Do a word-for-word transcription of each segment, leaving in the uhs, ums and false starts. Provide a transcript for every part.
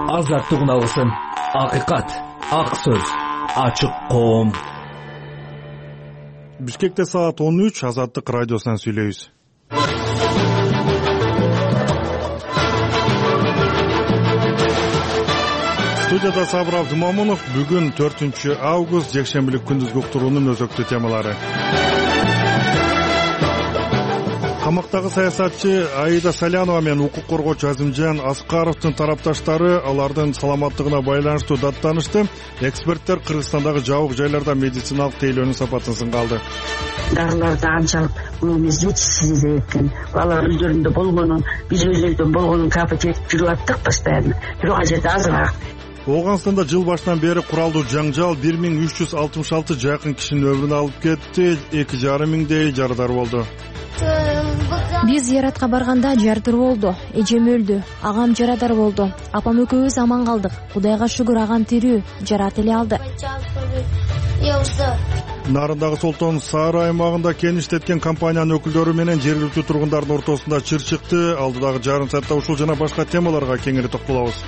азаттык үналысын, акыйкат, ак сөз, ачык коом. Бишкекте саат он үч, Азаттык радиосунан сүйлөйбүз. Студияда Сабыр Абдымамунов. Бүгүн төртүнчү август, жекшембилик күндүзгү уктуруунун өзөктүү темалары. Камактагы саясатчы Аида Салянова менен укук коргоочу Азимжан Аскаровдун тарапташтары алардын саламаттыгына байланыштуу даттанышты. Эксперттер Кыргызстандагы жабык жайларда медициналык тейлөөнүн сапатын сынга алды. Дарыларды анчалык муумиз жетишсиз экен. Алар өздөрүндө болгонун, биз өзүбүздөн болгонун капыт этип жүрүп аттык постоянно. Бирок ажерде азыраак. Ооганстанда жыл башынан бери куралдуу жаңжал бир миң үч жүз алтымыш алты жакын кишинин өмүрүн алып кетти. эки жарым миңдей жарадар болду. Биз зияратка барганда жардыр болду, эжем өлдү, агам жарадар болду. Апам экөөбүз аман калдык. Кудайга шүгүр, агам тирүү, жарат эле алды. Нарындагы Солтон Сары аймагында кен иштеткен компаниянын өкүлдөрү менен жергиликтүү тургундардын ортосунда чыр чыкты. Алдыдагы жарым саатта ушул жана башка темаларга кеңири токтолобуз.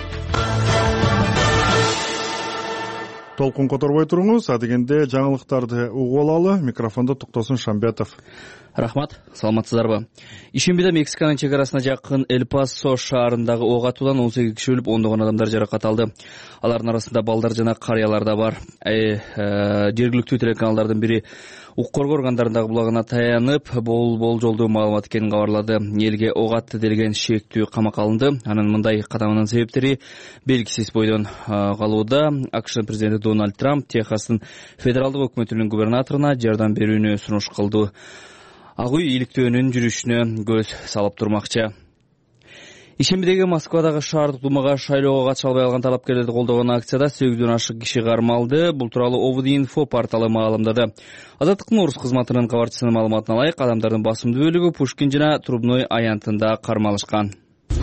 Толкун которбой туруңуз, адегенде жаңылыктарды угуп алалы. Микрофондо Токтосун Шамбетов. Рахмат, саламатсыздарбы? Ишембиде Мексиканын чек арасына жакын Эль-Пасо шаарындагы ок атуудан он сегиз киши өлүп, ондогон адамдар жаракат алды. Алардын арасында балдар жана карыялар да бар. Жергиликтүү телеканалдардын бири укук коргоо органдарындагы булагына таянып, бул болжолдуу маалымат экенин кабарлады. Элге ок атты делген шектүү камакка алынды. Анын мындай кадамынын себептери белгисиз бойдон калууда. АКШ президенти Дональд Трамп Техастын федералдык өкмөтүнүн губернаторуна жардам берүүнү сунуш кылды. Ак үй иликтөөнүн жүрүшүнө көз салып турмакчы. Ишембидеги Москвадагы шаардык думага шайлоого катыша албай калган талапкерлерди колдогон акцияда сегизден ашык киши кармалды. Бул тууралуу Овдинфо порталы маалымдады. Азаттыктын орус кызматынын кабарчысынын маалыматына ылайык, адамдардын басымдуу бөлүгү Пушкин жана Трубной аянтында кармалышкан.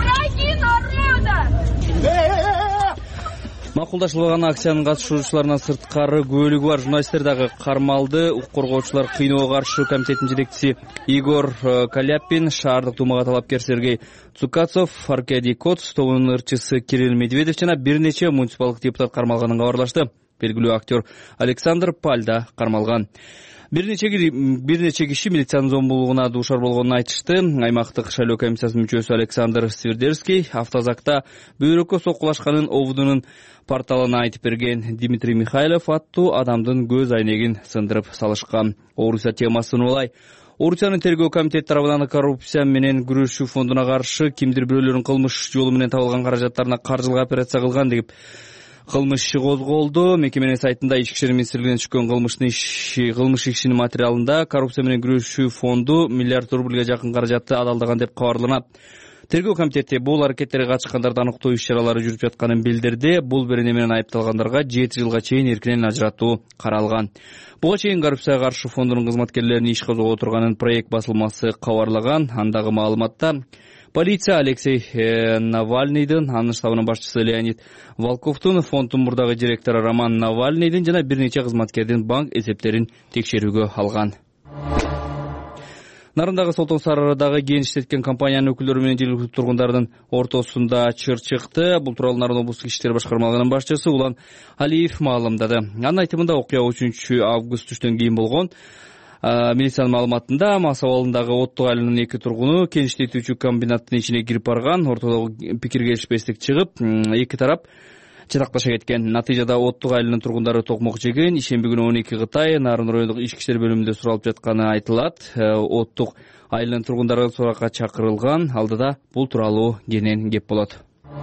Макулдашылган акциянын катышуучуларынан сырткары көөлүгү бар журналисттер дагы кармалды. Укук коргоочулар кыйноого каршы комитетинин жетекчиси Игорь Каляпин, шаардык думага талапкер Сергей Цукацов, Аркадий Коц, тобунун ырчысы Кирилл Медведев жана бир нече муниципалдык депутат кармалганын кабарлашты. Белгилүү актер Александр Паль да кармалган. Бир нече бир нече киши милициянын зомбулугуна дуушар болгонун айтышты. Аймактык шайлоо комиссиясынын мүчөсү Александр Свердерский автозакта бөйрөккө соккулашканын Овдунун порталына айтып берген. Дмитрий Михайлов аттуу адамдын көз айнегин сындырып салышкан. Орусия темасын улай. Орусиянын тергөө комитети тарабынан коррупция менен күрөшүү фондуна каршы кимдир бирөөлөрдүн кылмыш жолу менен табылган каражаттарына каржылык операция кылган деп кылмыш иши козголду. Мекеменин сайтында Ички ишер министрлигинен түшкөн кылмыш иши кылмыш ишинин материалында коррупция менен күрөшүү фонду миллиард рубльга жакын каражатты адалдаган деп кабарланат. Тергөө комитети бул аракеттерге катышкандарды аныктоо иш-чаралары жүрүп жатканын билдирди. Бул берене менен айыпталгандарга жети жылга чейин эркинен ажыратуу каралган. Буга чейин коррупцияга каршы фондунун кызматкерлерин иш козгоп отурганын проект басылмасы кабарлаган. Андагы маалыматта полиция Алексей Навальныйдын, анын штабынын башчысы Леонид Волковдун, фонддун мурдагы директору Роман Навальныйдын жана бир нече кызматкердин банк эсептерин текшерүүгө алган. Нарындагы Солтон Сарыдагы кен иштеткен компаниянын өкүлдөрү менен жергиликтүү тургундардын ортосунда чыр чыкты. Бул тууралуу Нарын облустук иштер башкармалыгынын башчысы Улан Алиев маалымдады. Анын айтымында окуя үчүнчү август түштөн кийин болгон. Милициянын маалыматында Мас абалындагы Оттук айылынын эки тургуну кен иштетүүчү комбинаттын ичине кирип барган. Ортодогу пикир келишпестик чыгып, эки тарап чатакташа кеткен. Натыйжада Оттук айылынын тургундары токмок жеген. Ишемби күнү он эки Кытай Нарын райондук ички иштер бөлүмүндө суралып жатканы айтылат. Оттук айылынын тургундары суракка чакырылган. Алдыда бул тууралуу кенен кеп болот.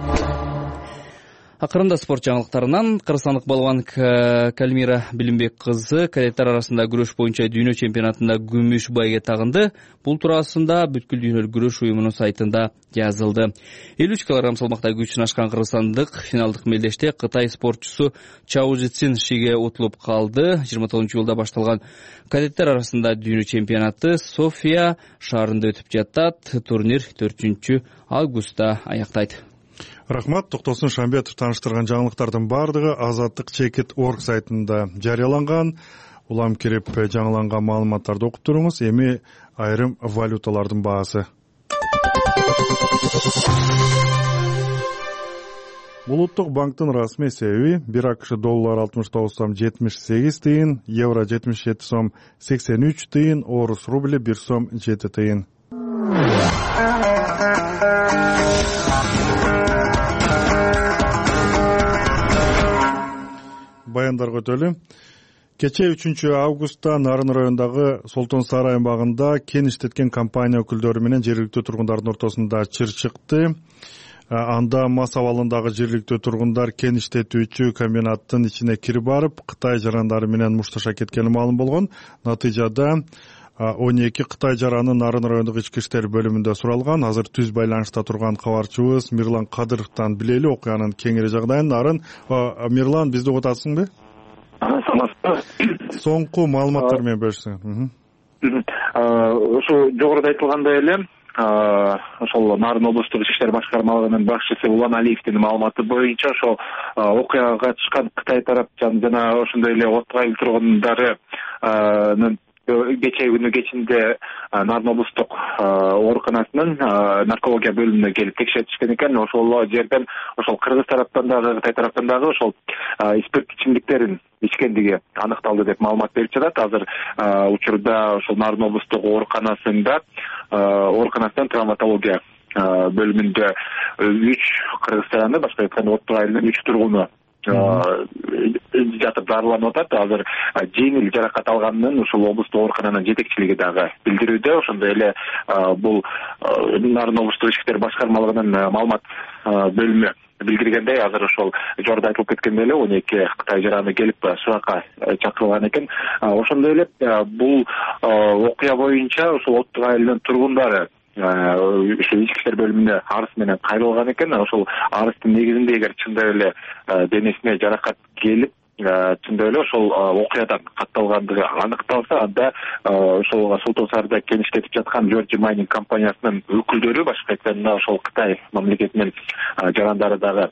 Акырында спорт жаңылыктарынан кыргызстандык балуан Калмира Билимбек кызы кадеттер арасында күрөш боюнча дүйнө чемпионатында күмүш байге тагынды. Бул туурасында бүткүл дүйнөлүк күрөш уюмунун сайтында жазылды. элүү үч килограмм салмакта күчүн ашкан кыргызстандык финалдык мелдеште Кытай спортчусу Чао Жицин Шиге утулуп калды. жыйырма тогузунчу жылда башталган кадеттер арасында дүйнө чемпионаты София шаарында өтүп жатат. Турнир төртүнчү августта аяктайт. Рахмат, Токтосун Шамбетов тааныштырган жаңылыктардын бардыгы Азаттык чекит точка орг сайтында жарыяланган. Улам кирип жаңыланган маалыматтарды окуп туруңуз. Эми айрым валюталардын баасы. Улуттук банктын расмий себеби бир АКШ доллар алтымыш тогуз сом жетимиш сегиз тыйын, евро жетимиш жети сом сексен үч тыйын, орус рубли бир сом жети тыйын. Баяндарга өтөлү. Кечээ үчүнчү августта Нарын районундагы Солтон Сары аймагында кен иштеткен компания өкүлдөрү менен жергиликтүү тургундардын ортосунда чыр чыкты. Анда мас абалындагы жергиликтүү тургундар кен иштетүүчү комбинаттын ичине кирип барып, Кытай жарандары менен мушташа кеткени маалым болгон. Натыйжада он эки Кытай жараны Нарын райондук ички иштер бөлүмүндө суралган. Азыр түз байланышта турган кабарчыбыз Мирлан Кадыровдон билели окуянын кеңири жагдайын. Нарын, Мирлан, бизди угуп атасыңбы? Соңку маалыматтар менен бөлүшсөң. Ошо жогоруда айтылгандай эле, ошол Нарын облустук ички иштер башкармалыгынын башчысы Улан Алиевдин маалыматы боюнча, ошол окуяга катышкан Кытай тараптан жана ошондой эле Отто айыл тургундарынын кечээ күнү кечинде Нарын облустук ооруканасынын наркология бөлүмүнө келип текшертишкен экен. Ошол жерден ошол Кыргыз тараптан дагы Кытай тараптан дагы ошол спирт ичимдиктерин ичкендиги аныкталды деп маалымат берип жатат. Азыр учурда ошол Нарын облустук ооруканасында ооруканасынын травматология бөлүмүндө үч кыргызстандын, башка айтканда Отто айылынын үч тургуну жатып дарыланып атат. Азыр жеңил жаракат алганын ушул облустук оорукананын жетекчилиги дагы билдирүүдө. Ошондой эле бул Нарын облустук ички иштер башкармалыгынын маалымат бөлүмү билдиргендей, азыр ошол жогоруда айтылып кеткендей эле он эки Кытай жараны келип суракка чакырылган экен. Ошондой эле бул окуя боюнча ошол Отто айылынын тургундары ушул ички иштер бөлүмүнө арыз менен кайрылган экен. Ошол арыздын негизинде эгер чындап эле денесине жаракат келип, чындап эле ошол окуядан катталгандыгы аныкталса, анда ошол Солтон Сарыда кен иштетип жаткан Georgia Mining компаниясынын өкүлдөрү, башка айтканда ошол Кытай мамлекетинин жарандары дагы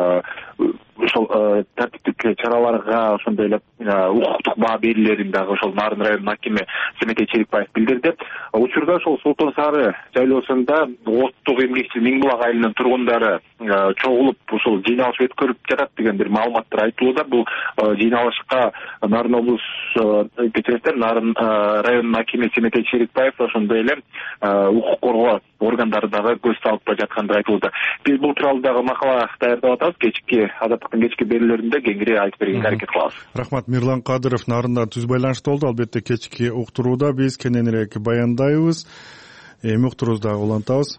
ошол тартиптик чараларга, ошондой эле укуктук баа берилерин дагы ошол Нарын районунун акими Семетей Черикбаев билдирди. Учурда ошол Солтон Сары жайлоосунда оттук эмгекчи Миңбулак айылынын тургундары чогулуп ошол жыйналыш өткөрүп жатат деген бир маалыматтар айтылууда. Бул жыйналышка Нарын облус кечиресиздер, Нарын районунун акими Семетей Черикбаев, ошондой эле укук коргоо органдары дагы көз салып жаткандыгы айтылууда. Биз бул тууралуу дагы макала даярдап атабыз. Кечки азаттыктын кечки берүүлөрүндө кеңири айтып бергенге аракет кылабыз. Рахмат. Мирлан Кадыров Нарында түз байланышта болду. Албетте кечки уктурууда биз кененирээк баяндайбыз. Эми уктуруубузду дагы улантабыз.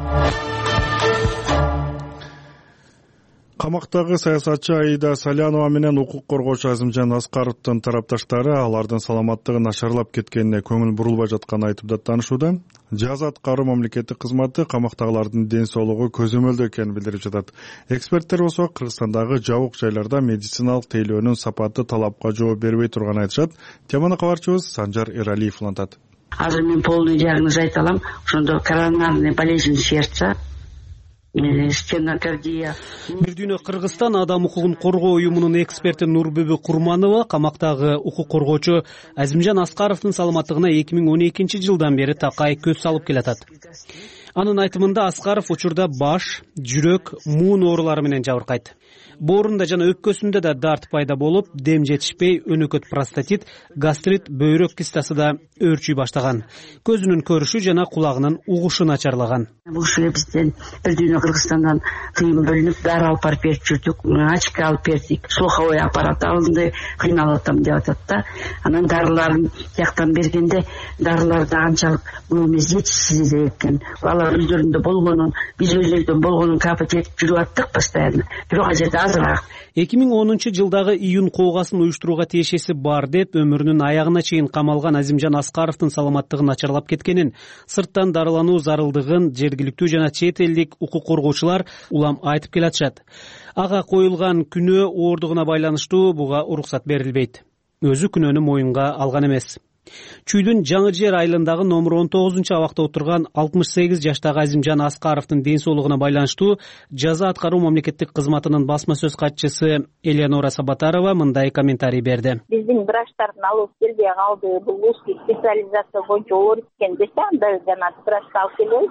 Камактагы саясатчы Аида Салянова менен укук коргоочу Азимжан Аскаровдун тарапташтары алардын саламаттыгы нашарлап кеткенине көңүл бурулбай жатканын айтып даттанышууда. Жаза аткаруу мамлекеттик кызматы камактагылардын ден соолугу көзөмөлдө экенин билдирип жатат. Эксперттер болсо Кыргызстандагы жабык жайларда медициналык тейлөөнүн сапаты талапка жооп бербей турганын айтышат. Теманы кабарчыбыз Санжар Эралиев улантат. Азыр мен полный диагноз айта алам. Ошондо коронарный болезнь сердца, стенокардия. Бир дүйнө Кыргызстан адам укугун коргоо уюмунун эксперти Нурбүбү Курманова камактагы укук коргоочу Азимжан Аскаровдун саламаттыгына эки миң он экинчи жылдан бери такай көз салып келатат. Анын айтымында Аскаров учурда баш, жүрөк, муун оорулары менен жабыркайт. Боорунда жана өпкөсүндө да дарт пайда болуп, дем жетишпей, өнөкөт простатит, гастрит, бөйрөк кистасы да өөрчүй баштаган. Көзүнүн көрүшү жана кулагынын угушу начарлаган. Бул ушул бизден бир дүйнө Кыргызстандан кыйын бөлүнүп, дары алып барып берип жүрдүк, очко алып бердик, слуховой аппарат алынды, кыйналып атам деп атат да. Анан дарыларын жактан бергенде дарыларды анчалык көп эмес, жетишсиз экен. Алар өздөрүндө болгонун, биз өздөрүбүздөн болгонун капать этип жүрүп аттык постоянно. Бирок ажерде азыраак. эки миң онунчу жылдагы июнь куугасын уюштурууга тиешеси бар деп өмүрүнүн аягына чейин камалган Азимжан Аскаровдун саламаттыгы начарлап кеткенин, сырттан дарылануу зарылдыгын жергиликтүү жана чет элдик укук коргоочулар улам айтып келатышат. Ага коюлган күнөө оордугуна байланыштуу буга уруксат берилбейт. Өзү күнөөнү моюнга алган эмес. Чүйдүн Жаңы Жер айылындагы номер он тогузунчу абакта отурган алтымыш сегиз жаштагы Азимжан Аскаровдун ден соолугуна байланыштуу жаза аткаруу мамлекеттик кызматынын басма сөз катчысы Элеонора Сабатарова мындай комментарий берди. Биздин врачтардын алып келбей калды. Бул узкий специализация боюнча оор экен десе, анда жана врачка алып келебиз.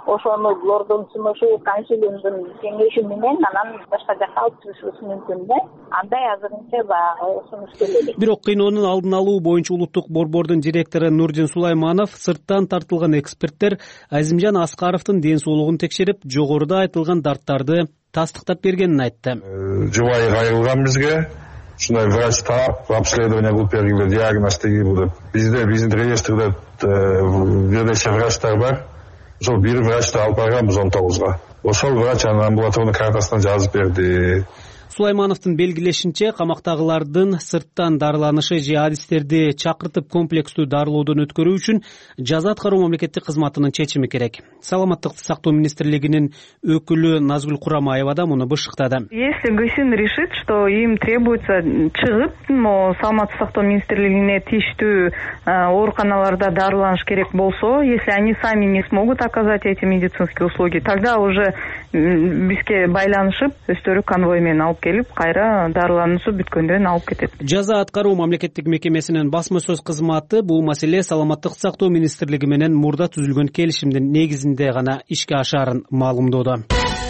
ошону лордун сунушу, консилиумдун кеңеши менен анан башка жакка алып чыгышыбыз мүмкүн да. Андай азырынча баягы сунуш келеди. Бирок кыйноонун алдын алуу боюнча улуттук борбордун директору Нурдин Сулайманов сырттан тартылган эксперттер Азимжан Аскаровдун ден соолугун текшерип, жогоруда айтылган дарттарды тастыктап бергенин айтты. Жубайы кайрылган бизге, ушундай врач таап, обследование кылып бергиле, диагноз тегиле. Бизде биздин реестрде бир нече врачтар бар. Ошол бир врачты алып барганбыз он тогузга. Ошол врач анын амбулаторный картасына жазып берди. Сулаймановдун белгилешинче, камактагылардын сырттан дарыланышы же адистерди чакыртып комплекстүү дарылоодон өткөрүү үчүн жаза аткаруу мамлекеттик кызматынын чечими керек. Саламаттыкты сактоо министрлигинин өкүлү Назгүл Курамаева да муну бышыктады. Если ГСИН решит, что им требуется чыгып, но саламаттык сактоо министрлигине тийиштүү ооруканаларда дарыланыш керек болсо, если они сами не смогут оказать эти медицинские услуги, тогда уже бизге байланышып, өздөрү конвой менен алып келип, кайра дарылануусу бүткөндөн алып кетет. Жаза аткаруу мамлекеттик мекемесинин басма сөз кызматы бул маселе саламаттык сактоо министрлиги менен мурда түзүлгөн келишимдин негизинде гана ишке ашаарын маалымдоодо.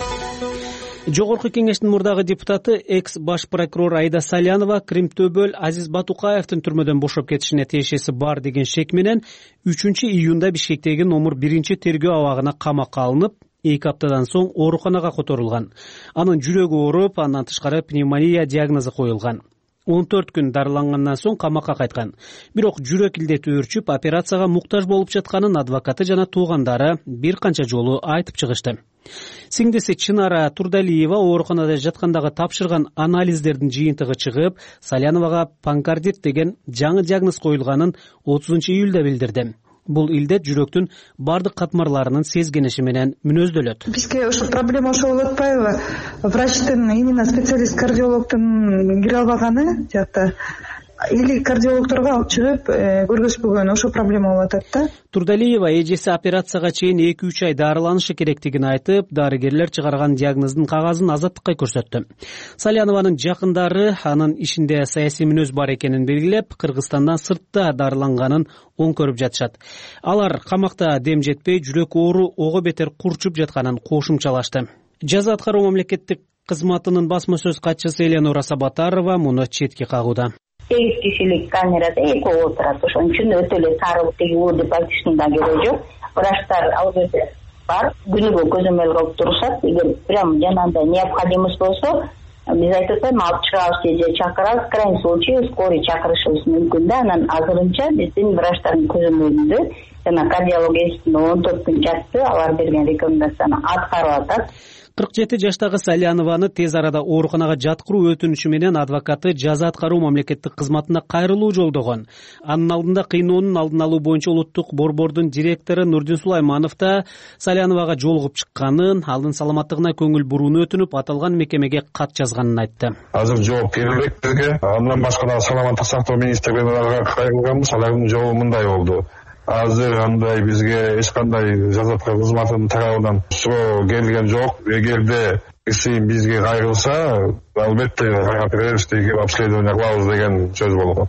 Жогорку кеңештин мурдагы депутаты экс баш прокурор Аида Салянова Кримтөбөл Азиз Батукаевдин түрмөдөн бошоп кетишине тиешеси бар деген шек менен үчүнчү июнда Бишкектеги номер биринчи тергөө абагына камакка алынып, эки аптадан соң ооруканага которулган. Анын жүрөгү ооруп, андан тышкары пневмония диагнозу коюлган. он төрт күн дарылангандан соң камакка кайткан. Бирок жүрөк илдети өөрчүп, операцияга муктаж болуп жатканын адвокаты жана туугандары бир канча жолу айтып чыгышты. Сиңдиси Чынара Турдалиева ооруканада жаткандагы тапшырган анализдердин жыйынтыгы чыгып, Саляновага панкардит деген жаңы диагноз коюлганын отузунчу июлда билдирди. Бул илдет жүрөктүн бардык катмарларынын сезгениши менен мүнөздөлөт. Бизге ошо проблема ошо болуп атпайбы? Врачтын, именно специалист кардиологдун кире албаганы жакта или кардиологторго алып чыгып көргөзбөгөн, ошо проблема болуп атат да. Турдалиева эжеси операцияга чейин эки үч ай дарыланышы керектигин айтып, дарыгерлер чыгарган диагноздун кагазын азаттыкка көрсөттү. Салянованын жакындары анын ишинде саясий мүнөз бар экенин белгилеп, Кыргызстандан сыртта дарыланганын оң көрүп жатышат. Алар камакта дем жетпей, жүрөк оору ого бетер курчуп жатканын кошумчалашты. Жаза аткаруу мамлекеттик кызматынын басма сөз катчысы Эленора Сабатарова муну четке кагууда. Сегиз кишилик камерада экөө отурат. Ошон үчүн өтө эле сарылып теги уу деп айтыштын да кереги жок. Врачтар ал жерде бар, күнүгө көзөмөл кылып турушат. Эгер прям жанагындай необходимость болсо, биз айтып атпайбы, алып чыгабыз же чакырабыз, крайний случай скорый чакырышыбыз мүмкүн да. Анан азырынча биздин врачтардын көзөмөлүндө жана кардиологиялык он төрт күн жатты, алар берген рекомендацияны аткарып атат. кырк жети жаштагы Салянованы тез арада ооруканага жаткыруу өтүнүшү менен адвокаты жаза аткаруу мамлекеттик кызматына кайрылуу жолдогон. Анын алдында кыйноонун алдын алуу боюнча улуттук борбордун директору Нурдин Сулайманов да Саляновага жолугуп чыкканын, алдын саламаттыгына көңүл бурууну өтүнүп, аталган мекемеге кат жазганын айтты. Азыр жооп келбек бизге. Андан башка да саламаттык сактоо министрлигине кайрылганбыз, алардын жообу мындай болду. Азыр андай бизге эч кандай жаза аткаруу кызматынын тарабынан суроо келген жок. Эгерде киши бизге кайрылса, албетте кайрап беребиз деген обследование кылабыз деген сөз болгон.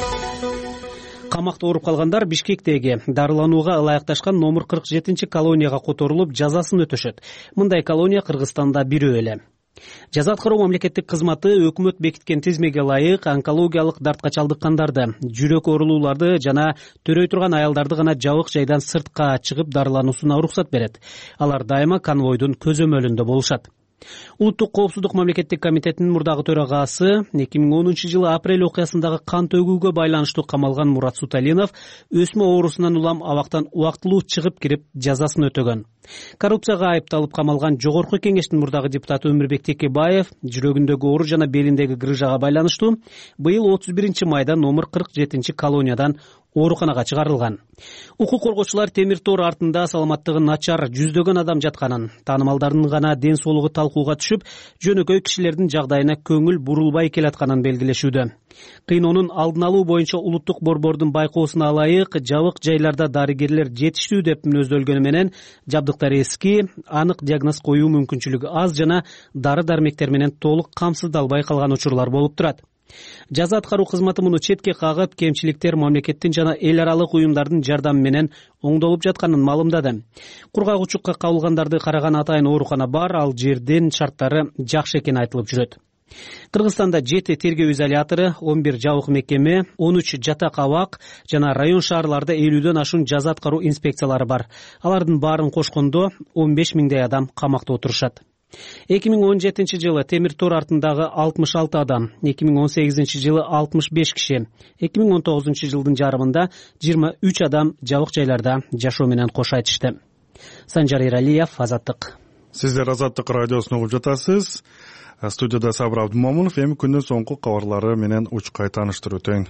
Камакта ооруп калгандар Бишкектеги дарыланууга ылайыкташкан номер кырк жетинчи колонияга которулуп, жазасын өтөшөт. Мындай колония Кыргызстанда бирөө эле. Жаза аткаруу мамлекеттик кызматы өкмөт бекиткен тизмеге ылайык онкологиялык дартка чалдыккандарды, жүрөк оорулууларды жана төрөй турган аялдарды гана жабык жайдан сыртка чыгып дарылануусуна уруксат берет. Алар дайыма конвойдун көзөмөлүндө болушат. Улуттук коопсуздук мамлекеттик комитетинин мурдагы төрагасы эки миң онунчу жылы апрель окуясындагы кан төгүүгө байланыштуу камалган Мурат Суталинов өсмө оорусунан улам абактан убактылуу чыгып кирип жазасын өтөгөн. Коррупцияга айыпталып камалган Жогорку кеңештин мурдагы депутаты Өмүрбек Текебаев жүрөгүндөгү оору жана белиндеги грыжага байланыштуу быйыл отуз биринчи майда номер кырк жетинчи колониядан ооруканага чыгарылган. Укук коргоочулар темир тор артында саламаттыгы начар жүздөгөн адам жатканын, таанымалдардын гана ден соолугу талкууга түшүп, жөнөкөй кишилердин жагдайына көңүл бурулбай келатканын белгилешүүдө. Кыйноонун алдын алуу боюнча улуттук борбордун байкоосуна ылайык жабык жайларда дарыгерлер жетиштүү деп мүнөздөлгөнү менен жабдыктары эски, анык диагноз коюу мүмкүнчүлүгү аз жана дары дармектер менен толук камсыздалбай калган учурлар болуп турат. жаза аткаруу кызматы муну четке кагып, кемчиликтер мамлекеттин жана эл аралык уюмдардын жардамы менен оңдолуп жатканын маалымдады. Кургак кабылгандарды караган атайын оорукана бар, ал жердин шарттары жакшы экени айтылып жүрөт. Кыргызстанда жети тергөө изолятору, он бир жабык мекеме, он үч жатак абак жана район шаарларда элүүдөн ашуун жаза аткаруу инспекциялары бар. Алардын баарын кошкондо он беш миңдей адам камакта отурушат. эки миң он жетинчи жылы темир тор артындагы алтымыш алты адам, эки миң он сегизинчи жылы алтымыш беш киши, эки миң он тогузунчу жылдын жарымында жыйырма үч адам жабык жайларда жашоо менен кош айтышты. Санжар Эралиев, Азаттык. Сиздер Азаттык радиосун угуп жатасыз. Студияда Сабыр Абдымомунов. Эми күндүн соңку кабарлары менен учкай тааныштырып өтөйүн.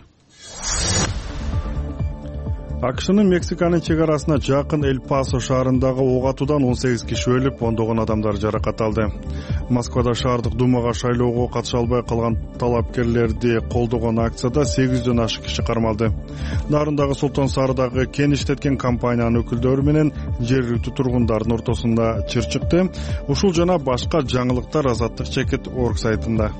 АКШнын Мексиканын чек арасына жакын Эль-Пасо шаарындагы ок атуудан он сегиз киши өлүп, ондогон адамдар жаракат алды. Москвада шаардык думага шайлоого катыша албай калган талапкерлерди колдогон акцияда сегиз жүздөн ашык киши кармалды. Нарындагы Султан Саардагы кен иштеткен компаниянын өкүлдөрү менен жергиликтүү тургундардын ортосунда чыр чыкты. Ушул жана башка жаңылыктар Азаттык чекит орг сайтында.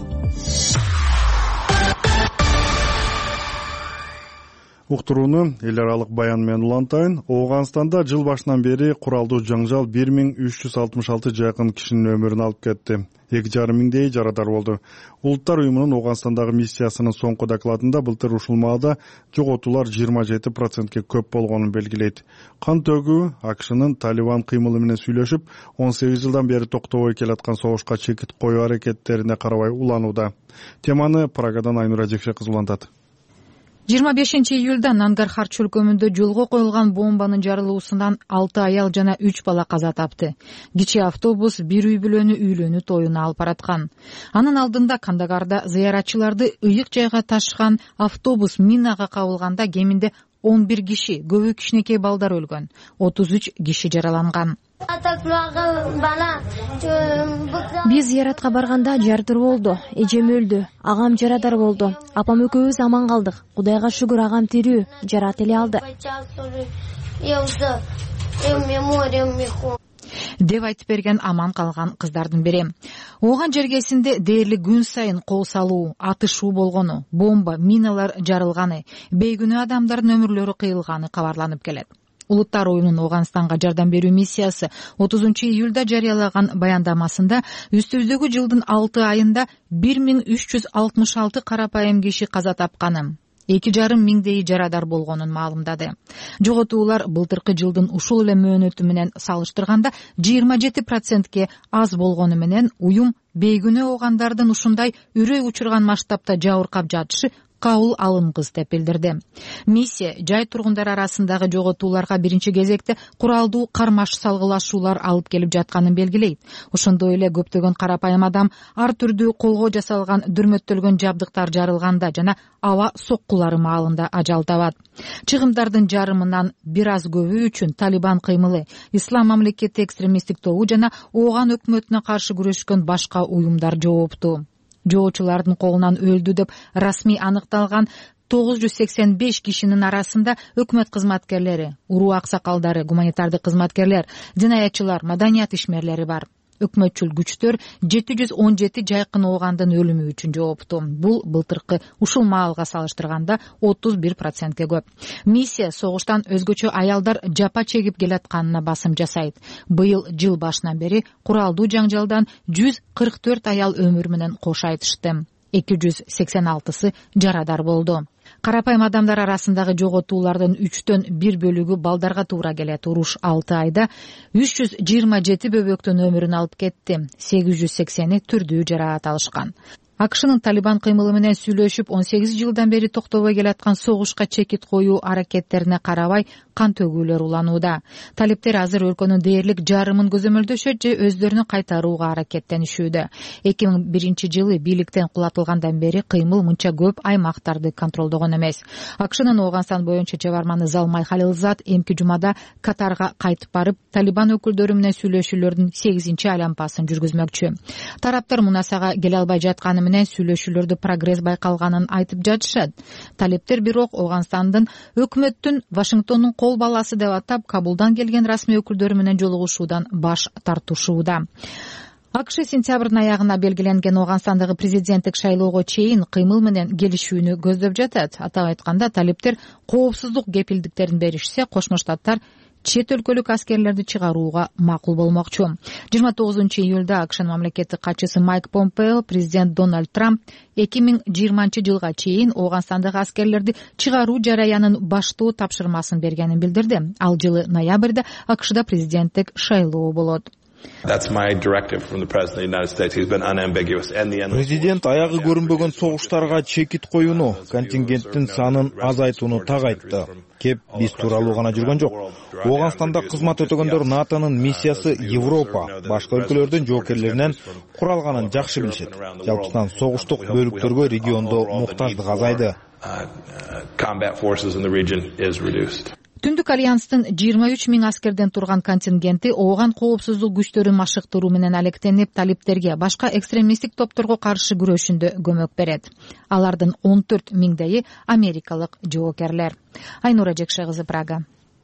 Уктурууну эл аралык баян менен улантайын. Ооганстанда жыл башынан бери куралдуу жаңжал бир миң үч жүз алтымыш алты жакын кишинин өмүрүн алып кетти. эки жарым миңдей жарадар болду. Улуттар уюмунун Ооганстандагы миссиясынын соңку докладында былтыр ушул маалда жоготуулар жыйырма жети процентке көп болгонун белгилейт. Кан төгүү АКШнын Талибан кыймылы менен сүйлөшүп, он сегиз жылдан бери токтобой келаткан согушка чекит коюу аракеттерине карабай уланууда. Теманы Прагадан Айнура Жекшекызы улантат. жыйырма бешинчи июлда Нангархар чөлкөмүндө жолго коюлган бомбанын жарылуусунан алты аял жана үч бала каза тапты. Кичи автобус бир үй бүлөнү үйлөнүү тоюна алып бараткан. Анын алдында Кандагарда зыяратчыларды ыйык жайга ташыган автобус минага кабылганда кеминде он бир киши, көбү кичинекей балдар өлгөн, отуз үч киши жараланган. Биз зыяратка барганда жардыр болду, эжем өлдү, агам жарадар болду. Апам экөөбүз аман калдык. Кудайга шүгүр, агам тирүү, жарат эле алды деп айтып берген аман калган кыздардын бири. Ооган жергесинде дээрлик күн сайын кол салуу, атышуу болгону, бомба, миналар жарылганы, бейгүнөө адамдардын өмүрлөрү кыйылганы кабарланып келет. Улуттар уюмунун Ооганстанга жардам берүү миссиясы отузунчу июлда жарыялаган баяндамасында үстүбүздөгү жылдын алты айында бир миң үч жүз алтымыш алты карапайым киши каза тапканын, эки жарым миңдей жарадар болгонун маалымдады. Жоготуулар былтыркы жылдын ушул эле мөөнөтү менен салыштырганда жыйырма жети процентке аз болгону менен уюм бейгүнөө оогандардын ушундай үрөй учурган масштабта жабыркап жатышы кабыл алынгыс деп билдирди. Миссия жай тургундар арасындагы жоготууларга биринчи кезекте куралдуу кармаш салгылашуулар алып келип жатканын белгилейт. Ошондой эле көптөгөн карапайым адам ар түрдүү колго жасалган дүрмөттөлгөн жабдыктар жарылганда жана аба соккулары маалында ажал табат. Чыгымдардын жарымынан бир аз көбү үчүн Талибан кыймылы, Ислам мамлекети экстремисттик тобу жана ооган өкмөтүнө каршы күрөшкөн башка уюмдар жооптуу. Жоочулардын колунан өлдү деп расмий аныкталган тогуз жүз сексен беш кишинин арасында өкмөт кызматкерлери, уруу аксакалдары, гуманитардык кызматкерлер, динаятчылар, маданият ишмерлери бар. Өкмөтчүл күчтөр жети жүз он жети жайкын оогандын өлүмү үчүн жоопту. Бул былтыркы ушул маалга салыштырганда отуз бир процентке көп. Миссия согуштан өзгөчө аялдар жапа чегип келатканына басым жасайт. Быйыл жыл башынан бери куралдуу жаңжалдан жүз кырк төрт аял өмүр менен кош айтышты. эки жүз сексен алтысы жарадар болду. Карапайым адамдар арасындагы жоготуулардын үчтөн бир бөлүгү балдарга туура келет. Уруш алты айда үч жүз жыйырма жети бөбөктүн өмүрүн алып кетти. сегиз жүз сексени түрдүү жараат алышкан. АКШнын Талибан кыймылы менен сүйлөшүп он сегиз жылдан бери токтобой келаткан согушка чекит коюу аракеттерине карабай кан төгүүлөр уланууда. Талиптер азыр өлкөнүн дээрлик жарымын көзөмөлдөшөт же өздөрүнү кайтарууга аракеттенишүүдө. эки миң биринчи жылы бийликтен кулатылгандан бери кыймыл мынча көп аймактарды контролдогон эмес. АКШнын Ооганстан боюнча чебарманы Залмай Халилзат эмки жумада Катарга кайтып барып, Талибан өкүлдөрү менен сүйлөшүүлөрдүн сегизинчи айлампасын жүргүзмөкчү. Тараптар мунасага келе албай жатканы менен сүйлөшүүлөрдө прогресс байкалганын айтып жатышат. Талиптер бирок Ооганстандын өкмөттүн Вашингтондун кол баласы деп атап, Кабулдан келген расмий өкүлдөрү менен жолугушуудан баш тартышууда. акш сентябрдын аягына белгиленген Ооганстандагы президенттик шайлоого чейин кыймыл менен келишүүнү көздөп жатат. Атап айтканда, талиптер коопсуздук кепилдиктерин беришсе, Кошмо Штаттар чет өлкөлүк аскерлерди чыгарууга макул болмокчу. жыйырма тогузунчу июлда акшнын мамлекеттик катчысы Майк Помпео президент Дональд Трамп эки миң жыйырманчы жылга чейин Ооганстандагы аскерлерди чыгаруу жараянын баштоо тапшырмасын бергенин билдирди. Ал жылы ноябрда акшда президенттик шайлоо болот. Президент аягы көрүнбөгөн согуштарга чекит коюуну, контингенттин санын азайтууну так айтты. Кеп биз тууралуу гана жүргөн жок. Ооганстанда кызмат өтөгөндөр НАТОнун миссиясы Европа, башка өлкөлөрдүн жоокерлеринен куралганын жакшы билишет. Жалпысынан согуштук бөлүктөргө региондо муктаждык азайды. Түндүк альянстын жыйырма үч миң аскерден турган контингенти ооган коопсуздук күчтөрүн машыктыруу менен алектенип, талиптерге, башка экстремисттик топторго каршы күрөшүндө көмөк берет. Алардын он төрт миңдейи америкалык жоокерлер. Айнура Жекше кызы, Прага.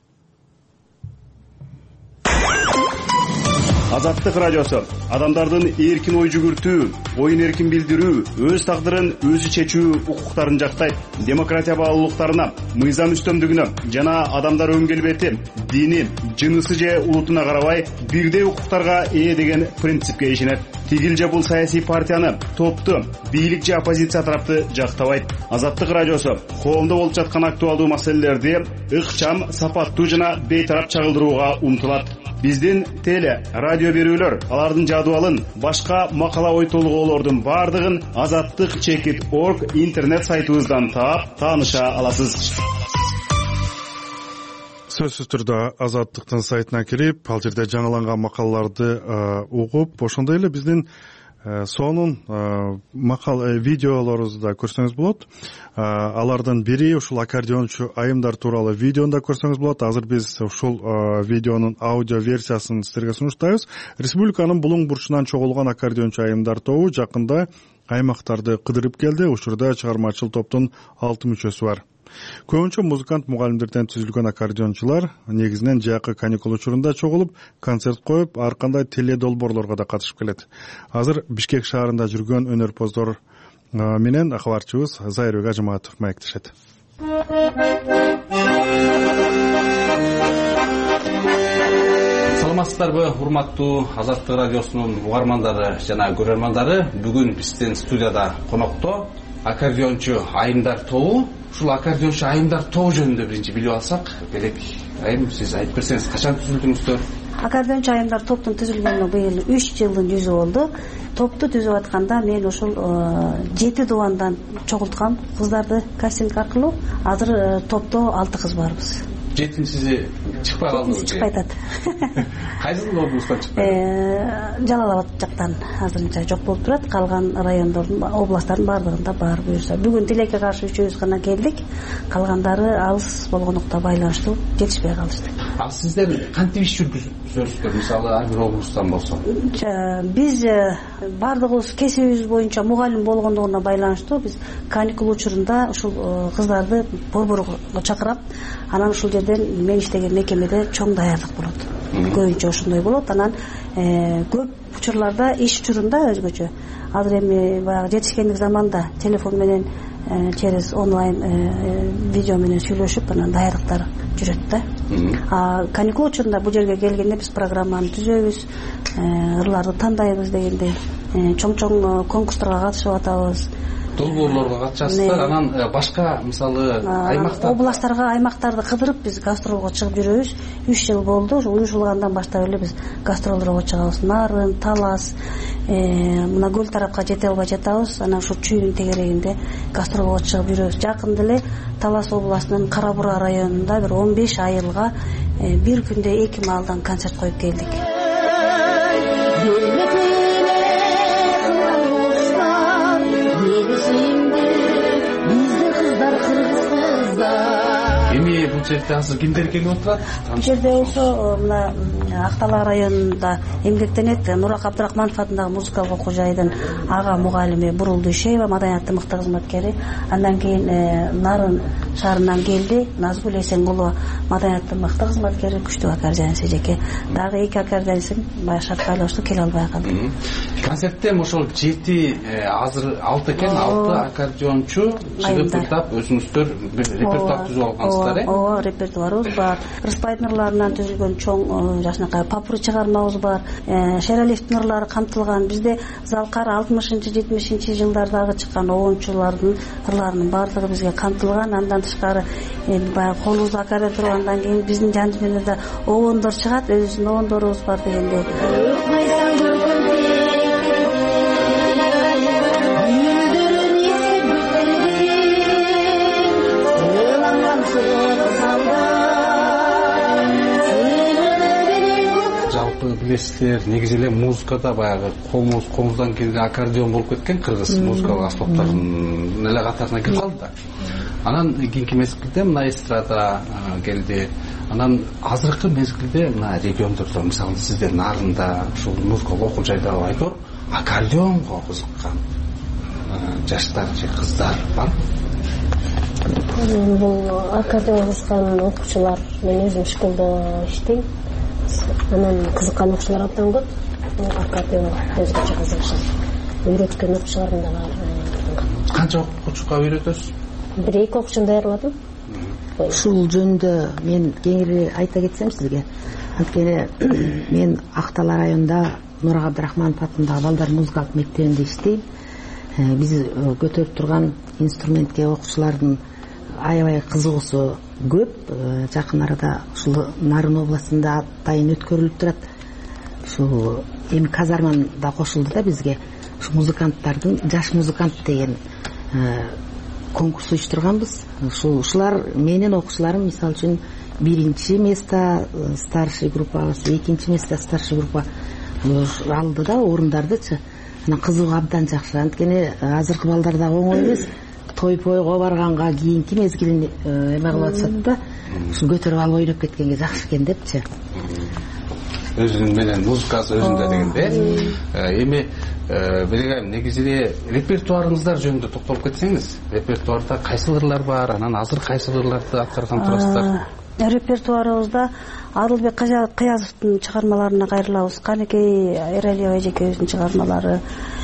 Азаттык радиосу адамдардын эркин ой жүгүртүү, оюн эркин билдирүү, өз тагдырын өзү чечүү укуктарын жактайт. Демократия баалуулуктарына, мыйзам үстөмдүгүнө жана адамдар өн келбети, дини, жынысы же улутуна карабай бирдей укуктарга ээ деген принципке ишенет. Тигил же бул саясий партияны, топту, бийлик же оппозиция тарапты жактабайт. Азаттык радиосу коомдо болуп жаткан актуалдуу маселелерди ыкчам, сапаттуу жана бейтарап чагылдырууга умтулат. Биздин теле, радио берүүлөр, алардын жадыбалын, башка макала ой толгоолордун бардыгын азаттык чекит точка орг интернет сайтыбыздан таап, тааныша аласыз. Сөзсүз түрдө Азаттыктын сайтына кирип, ал жерде жаңыланган макалаларды угуп, ошондой эле биздин сонун макал видеолорубузду да көрсөңүз болот. Алардын бири ушул аккордеончу айымдар тууралуу видеону да көрсөңүз болот. Азыр биз ушул видеонун аудио версиясын сиздерге сунуштайбыз. Республиканын булуң бурчунан чогулган аккордеончу айымдар тобу жакында аймактарды кыдырып келди. Учурда чыгармачыл топтун алты мүчөсү бар. Көбүнчө музыкант мугалимдерден түзүлгөн аккордеончулар негизинен жакы каникул учурунда чогулуп, концерт коюп, ар кандай теле долбоорлорго да катышып келет. Азыр Бишкек шаарында жүргөн өнөрпоздор менен кабарчыбыз Зайырбек Ажыматов маектешет. Саламатсыздарбы, урматтуу Азаттык радиосунун угармандары жана көрөрмандары. Бүгүн биздин студияда конокто аккордеончу айымдар тобу. Ушул аккордеончу айымдар тобу жөнүндө биринчи билип алсак, Белек айым, сиз айтып берсеңиз, качан түзүлдүңүздөр? Аккордеончу айымдар топтун түзүлгөнүнө быйыл үч жылдын жүзү болду. Топту түзүп атканда мен ушул жети дубандан чогулткам кыздарды кастинг аркылуу. Азыр топто алты кыз барбыз. Жетинчиси чыкпай калдыбы? Чыкпай атат. Кайсыл облустан чыкпай? Жалал Абад жактан азырынча жок болуп турат. Калган райондордун, областтардын баардыгында бар буюрса. Бүгүн тилекке каршы үчөөбүз гана келдик. Калгандары алыс болгондуктан байланыштуу жетишпей калышты. А сиздер кантип иш жүргүзөсүздөр? Мисалы, ар бир облустан болсо. Биз баардыгыбыз кесибибиз боюнча мугалим болгондугуна байланыштуу биз каникул учурунда ушул кыздарды борборго чакырап, анан ушул жерден мен иштеген мекемеде чоң даярдык болот. Көбүнчө ошондой болот. Анан көп учурларда иш учурунда өзгөчө. Азыр эми баягы жетишкендик заманда телефон менен через онлайн видео менен сүйлөшүп, анан даярдыктар жүрөт да. А каникул учурунда бул жерге келгенде биз программаны түзөбүз, ырларды тандайбыз дегендей, чоң-чоң конкурстарга катышып атабыз. Долбоорлорго катышасыздар, анан башка мисалы аймактар, областтарга, аймактарды кыдырып биз гастролго чыгып жүрөбүз. үч жыл болду. Ошо уюшулгандан баштап эле биз гастролдорго чыгабыз. Нарын, Талас, мына көл тарапка жете албай жатабыз. Анан ушу чүйүнүн тегерегинде гастролго чыгып жүрөбүз. Жакында эле Талас областынын Кара Бура районунда бир он беш айылга бир күндө эки маалдан концерт коюп келдик. Эми бул жерде азыр кимдер келип отурат? Бул жерде болсо мына Ак Талаа районунда эмгектенет. Нурак Абдрахманов атындагы музыкалык окуу жайдын ага мугалими Бурул Дүйшеева, маданияттын мыкты кызматкери. Андан кийин Нарын шаарынан келди Назгүл Эсенгулова, маданияттын мыкты кызматкери, күчтүү аккордеон эжеке. Дагы эки аккордеонистин баягы шарт байлашты, келе албай калды. Концертте ошол жети, азыр алты экен, алты аккордеончу чыгып ыктап, өзүңүздөр бир репертуар түзүп алгансыздар, э? Ооба, репертуарыбыз бар. Рыспайдын ырларынан түзүлгөн чоң жакшынакай папур чыгармабыз бар. Шералиевдин ырлары камтылган. Бизде залкар алтымышынчы жетимишинчи жылдардагы чыккан оончулардын ырларынын баардыгы бизге камтылган. Андан тышкары баягы колубузда аккордеон туруп, андан кийин биздин жан дүйнөдө оондор чыгат, өзүбүздүноондорубуз бар дегендей. Билесиздер, негизи эле музыкада баягы колубуз колубуздан келген аккордеон болуп кеткен, кыргыз музыкалык аспаптарынын эле катарына кирип калды да. Анан кийинки мезгилде мына эстрада келди. Анан азыркы мезгилде мына региондордо, мисалы сиздер Нарында, ушул музыкалык окуу жайда айтор, аккордеонго кызыккан жаштар же кыздар бар. Бул аккордеонго кызыккан окуучулар, мен өзүм школдо иштейм. Анан кызыккан окуучулар абдан көп. Аккордеонго өзгөчө кызыгышат. Үйрөткөн окуучуларым да бар. Канча окуучуга үйрөтөсүз? Бир эки окуучуну даярладым. Ушул жөнүндө мен кеңири айта кетсем сизге. Анткени мен Ак Талаа районунда Нурак Абдрахманов атындагы балдар музыкалык мектебинде иштейм. Биз көтөрүп турган инструментке окуучулардын аябай кызыгуусу көп. Жакын арада ушул Нарын областында атайын өткөрүлүп турат. Ушул эми казарман да кошулду да бизге. Ушу музыканттардын жаш музыкант деген конкурс уюштурганбыз. Ушул ушулар менин окуучуларым, мисалы үчүн биринчи место старший группа, экинчи место старший группа алды да орундардычы. Анан кызыгуу абдан жакшы. Анткени азыркы балдар да оңой эмес. Той-пойго барганга кийинки мезгилин эме кылып атышат да. Ушу көтөрүп алып ойноп кеткенге жакшы экен депчи. Өзүнүн менен музыкасы өзүндө дегенде. Эми Белегайым, негизи эле репертуарыңыздар жөнүндө токтолуп кетсеңиз, репертуарда кайсы ырлар бар, анан азыр кайсы ырларды аткарган турасыздар? Репертуарыбызда Арылбек Кыязовдун чыгармаларына кайрылабыз. Канекей Эралиева эжекебиздин чыгармалары.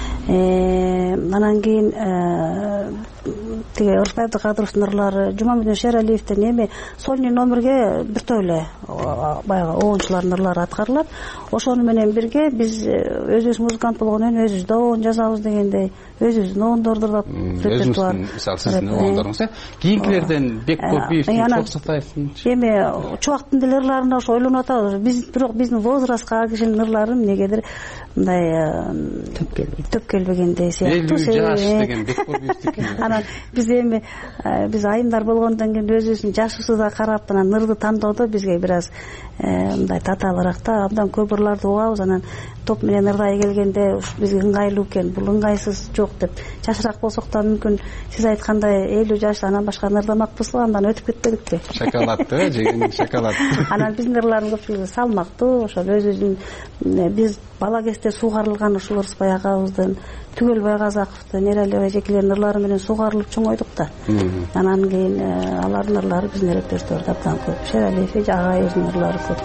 Анан кийин тиги Ырпай Кадыровдун ырлары, Жумамедин Шералиевдин эми сольный номерге биртөө эле баягы оончулардын ырлары аткарылат. Ошону менен бирге биз өзүбүз музыкант болгондон өзүбүз да оон жазабыз дегендей, өзүбүздүн оондордур репертуар. Мисалы сиздин оондоруңуз, Кийинкилерден Бекболбиевдин, Чоксатаевдин эми Чубактын деле ырларына ошо ойлонуп атабыз. Биз бирок биздин возрастка кишинин ырлары эмнегедир мындай төп келбегендей сыяктуу. Жаш деген Бекболбиевдики. Анан биз эми биз айымдар болгондон кийин өзүбүздүн жашыбызга карап анан ырды тандоодо бизге бир аз мындай татаалыраак да, абдан көп ырларды угабыз. Анан топ менен ырдай келгенде бизге ыңгайлуу экен, бул ыңгайсыз жок деп. Жашыраак болсок да мүмкүн сиз айткандай элүү жаш анан башка ырдамакпыз, андан өтүп кетпедикпи? Шоколад, жеген шоколад. Анан биздин ырлардын көпчүлүгү салмактуу, ошол өзүбүздүн биз бала кезде суугарылган ушул Ырысбай агабыздын, Түгөлбай Казаковдун, Эралиева эжекелердин ырлары менен суугарылып чоңойдук да. Анан кийин алардын ырлары биздин репертуарда абдан көп. Шералиев агайыбыздын ырлары көп.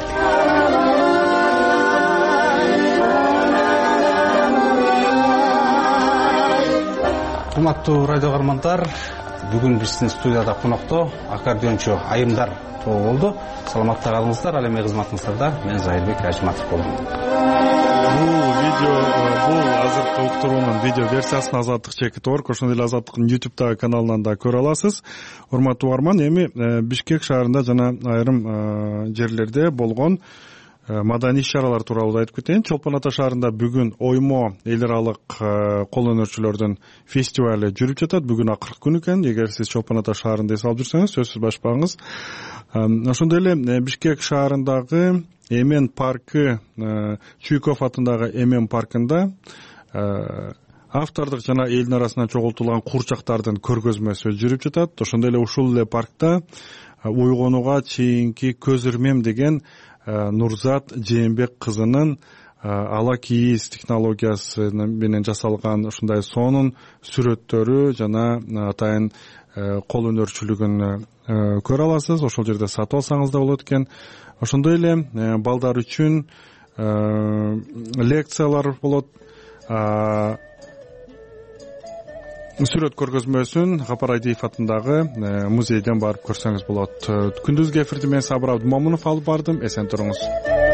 Урматтуу радио каармандар, бүгүн биздин студияда конокто аккордеончу Айымдар тобу болду. Саламатта калыңыздар, ал эми кызматыңыздарда мен Зайырбек Ажматов болдум. Бул видео, бул азыркы уктуруунун видео версиясын Азаттык чекит орг, ошондой эле Азаттыктын ютубтагы каналынан да көрө аласыз. Урматтуу угарман, эми Бишкек шаарында жана айрым жерлерде болгон маданий иш-чаралар тууралуу да айтып кетейин. Чолпон Ата шаарында бүгүн оймо эл аралык кол өнөрчүлөрдүн фестивалы жүрүп жатат. Бүгүн акыркы күн экен. Эгер сиз Чолпон Ата шаарында эс алып жүрсөңүз, сөзсүз башпагыңыз. Ошондой эле Бишкек шаарындагы Эмен паркы, Чуйков атындагы Эмен паркында автордук жана элдин арасынан чогултулган куурчактардын көргөзмөсү жүрүп жатат. Ошондой эле ушул эле паркта ойгонууга чейинки көз ирмем деген Нурзат Жээнбек кызынын ала кийиз технологиясы менен жасалган ушундай сонун сүрөттөрү жана атайын кол өнөрчүлүгүн көрө аласыз. Ошол жерде сатып алсаңыз да болот экен. Ошондой эле балдар үчүн лекциялар болот. Сүрөт көргөзмөсүн Гапар Айдиев атындагы музейден барып көрсөңүз болот. Күндүзгү эфирди мен Сабыр Абдымомунов алып бардым. Эсен туруңуз.